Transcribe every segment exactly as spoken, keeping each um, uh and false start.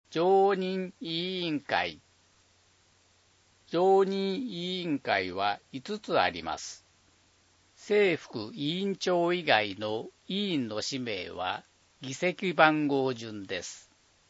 常任委員会。常任委員会はいつつあります。正副委員長以外の委員の氏名は議席番号順です。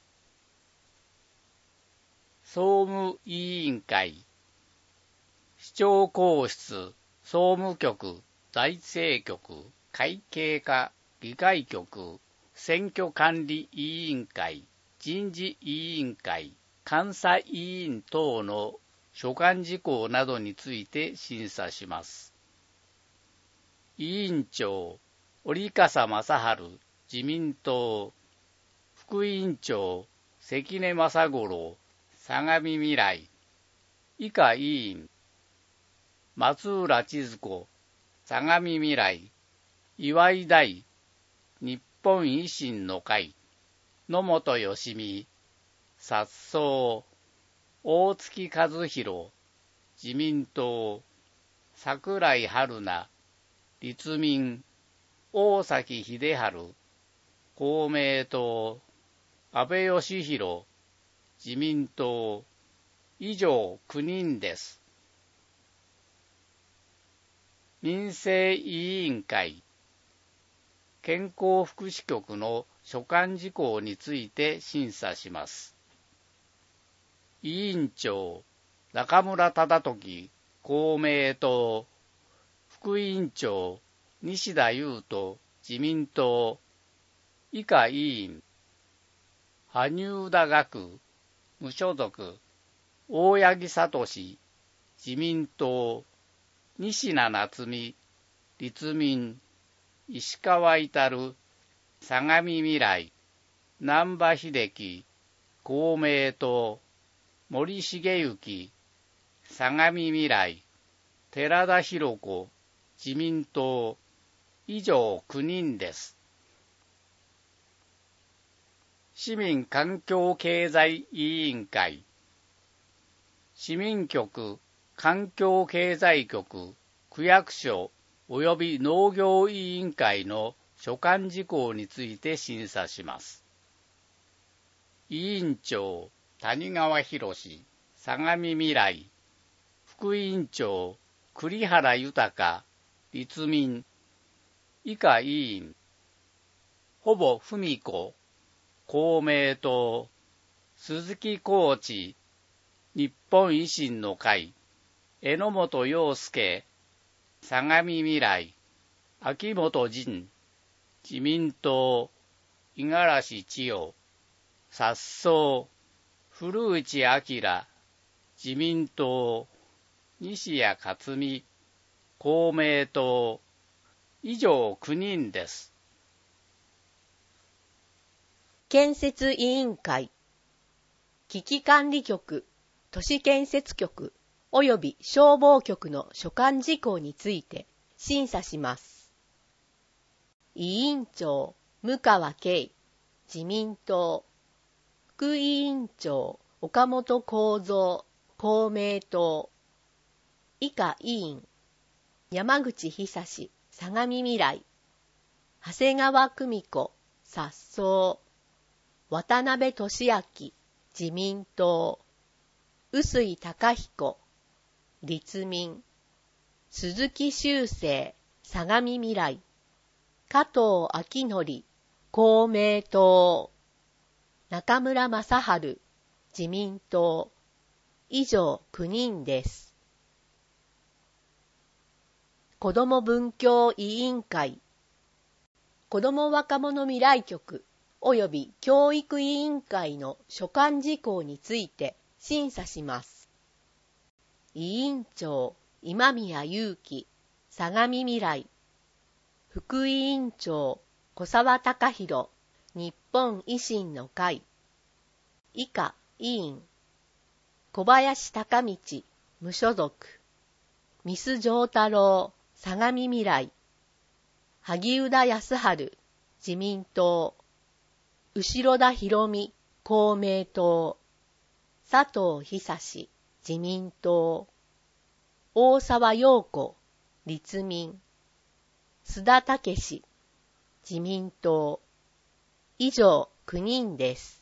総務委員会。市長公室、総務局、財政局、会計課、議会局、選挙管理委員会、人事委員会、監査委員等の所管事項などについて審査します。委員長、折笠正治、自民党。副委員長、関根正五郎、相模未来。以下委員、松浦千鶴子、相模未来。岩井大、日本維新の会。野本義美、札総。大月和弘、自民党。桜井春菜、立民。大崎秀治、公明党。安倍義弘、自民党。以上きゅうにんです。民政委員会。健康福祉局の所管事項について審査します。委員長、中村忠時、公明党。副委員長、西田優斗、自民党。以下委員、萩生田学、無所属。大八木聡、自民党。西名夏美、立民。石川至、相模未来。難波秀樹、公明党。森重幸、相模未来。寺田裕子、自民党。以上きゅうにんです。市民環境経済委員会。市民局、環境経済局、区役所及び農業委員会の所管事項について審査します。委員長、谷川博、相模未来。副委員長、栗原豊、立民。以下委員、ほぼ文子、公明党。鈴木浩地、日本維新の会。榎本洋介、相模未来。秋元仁、自民党。五十嵐千代、札総。古内明、自民党。西谷克美、公明党。以上きゅうにんです。 建設委員会。危機管理局、都市建設局及び消防局の所管事項について審査します。委員長、向川圭、自民党。副委員長、岡本幸三、公明党。以下委員、山口久志、相模未来。長谷川久美子、札総。渡辺俊明、自民党。臼井崇彦、立民。鈴木修正、相模未来。加藤昭則、公明党。中村正春、自民党。以上きゅうにんです。子ども文教委員会。子ども若者未来局及び教育委員会の所管事項について審査します。委員長、今宮祐希、相模未来。副委員長、小沢隆弘、日本維新の会。以下委員、小林孝道、無所属。ミス丈太郎、相模未来。萩生田康晴、自民党。後田博美、公明党。佐藤久志、自民党。大沢陽子、立民。須田武史、自民党。以上きゅうにんです。